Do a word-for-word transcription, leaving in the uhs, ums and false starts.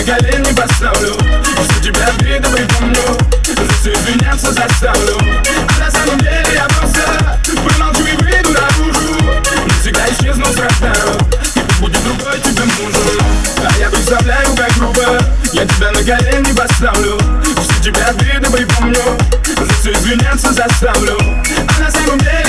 на колени поставлю. Все тебя обиды припомню, за все извиняться заставлю. А на самом деле я просто промолчу и выйду наружу. Навсегда исчезну с радаров, и пусть будет другой тебе мужем. А я представляю, как грубо я тебя на колени поставлю. Все тебя обиды припомню, за все извиняться заставлю. А на самом деле